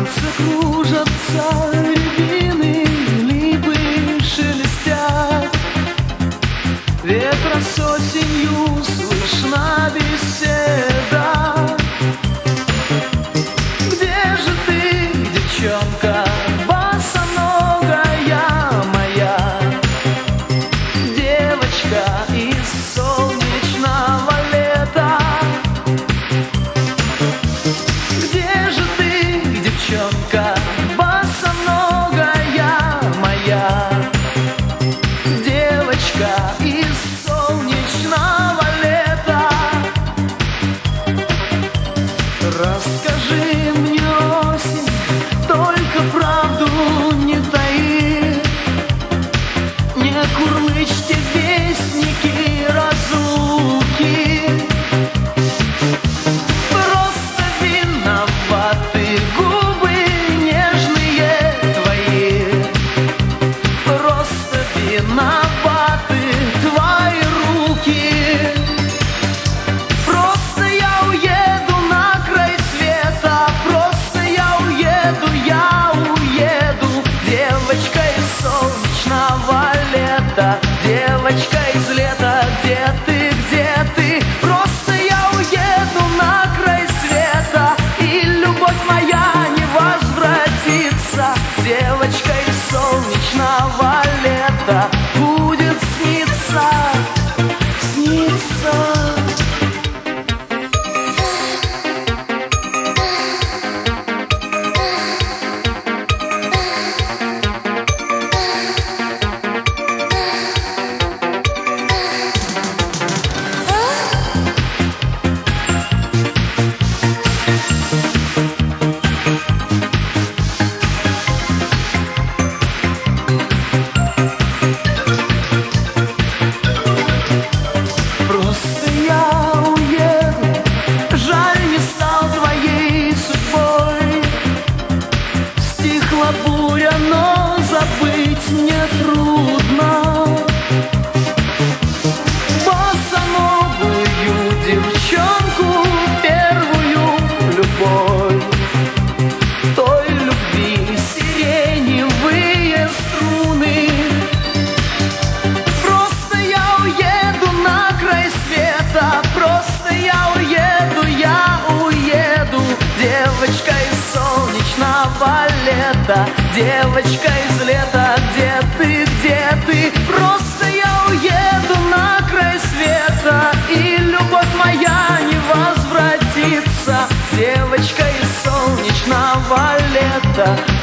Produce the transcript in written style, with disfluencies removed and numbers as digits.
Кружатся рябины, липы шелестят, ветра с осенью слышна беседа. Где же ты, девчонка, босоногая моя, девочка из солнечного лета? Где же ты, девчонка, босоногая моя, девочка из солнечного лета? Расскажи мне, осень, только правду не таи, не курлычьте вестники разлуки. Просто виноваты губы нежные твои, просто виноваты твои руки. Просто я уеду на край света, просто я уеду, девочка из солнечного лета, девочка из лета. Где ты, где ты? Просто я уеду на край света, и любовь моя не возвратится. Девочка из солнечного лета будет сниться, сниться. Просто я уеду, жаль, не стал твоей судьбой. Стихла буря, но забыть мне трудно босоногую девчонку, первую любовь. Той любви сиреневые струны. Просто я уеду на край света, просто я уеду, девочка из солнечного лета, девочка из лета. Где ты, где ты? Просто я уеду на край света, и любовь моя не возвратится. Девочка из солнечного лета,